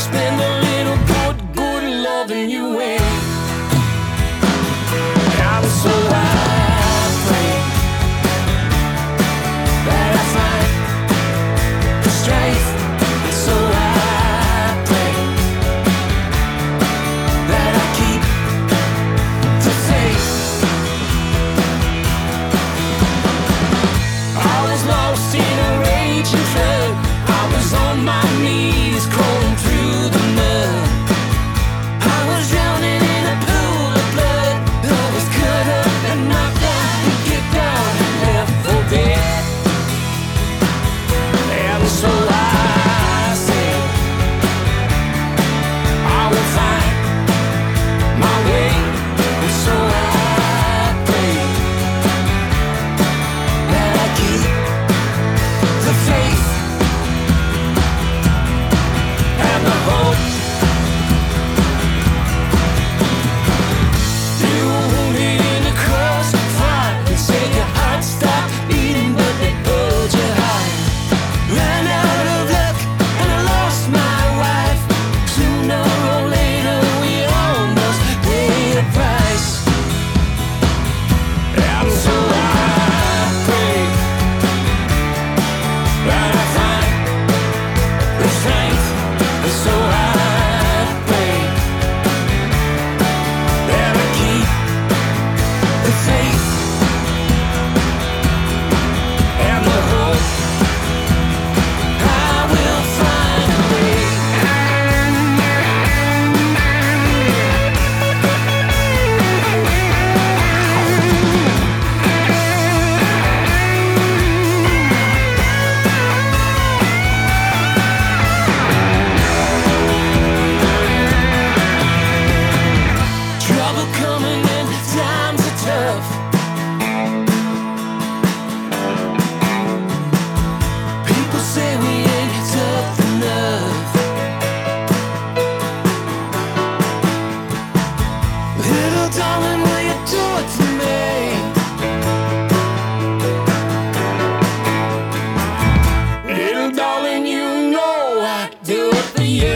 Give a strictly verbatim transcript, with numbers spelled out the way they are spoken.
spend a little good, good loving you away. I'm so I pray that I find the strength. So I pray that I keep the faith. I was lost in a raging flood. I was on my knees crawling through the mud. I was drowning in a pool of blood. I was cut up and knocked out and kicked out and left for dead. And so I said I will find my way. And so I pray that I keep the faith and the hope. You were wounded in the crossfire. They say your heart stopped beating, but they pulled you high. Ran out of luck and I lost my wife. Sooner or later we all must pay a price. And so I pray that I find the strength. And so I pray that I keep the faith and the hope. I will find a way. Trouble coming and times are tough. People say we ain't tough enough. Little darling, will you do it for me? Little darling, you know I'd do it for you.